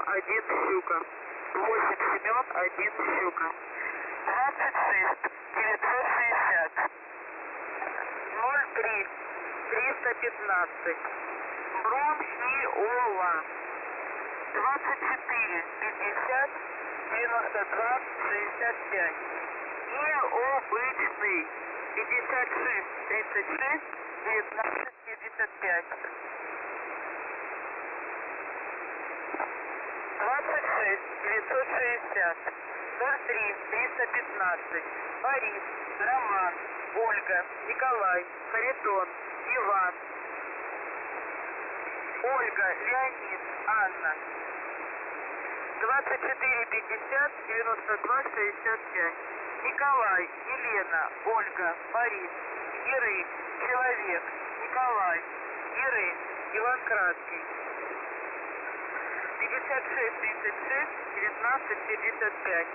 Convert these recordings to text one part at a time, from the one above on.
1 щука. 8 Семен, 1 щука. 26 960 03 315 Бронхиола. 24 50 92 65. Необычный. 56 36 19 75. 26 960 03 315 Борис, Роман, Ольга, Николай, Харитон, Иван, Ольга, Леонид, Анна. 24 50 92 65. Николай, Елена, Ольга, Борис, Иры, Человек, Николай, Иры, Иван Краткий. 56 36 19 55.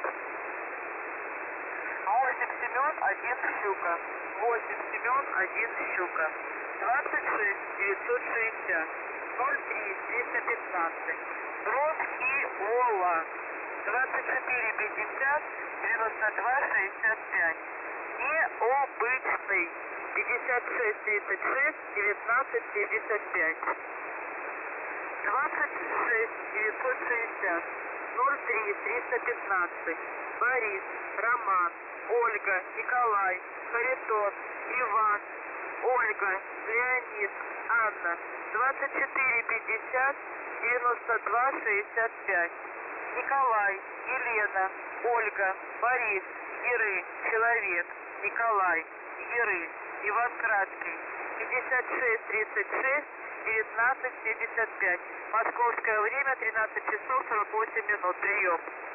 8 Семен, 1 щука. 8 Семен, 1 щука. 26 960 03 315 Бронхиола. 24 50 92 65. Необычный. 56 36 19 75. 26 960 03 315 Борис, Роман, Ольга, Николай, Харитон, Иван, Ольга, Леонид, Анна. 24 50 92 65. Николай, Елена, Ольга, Борис, Иры, Человек, Николай, Иры, Иван Краткий. 56 36 19 75. Московское время 13 часов 48 минут. Прием.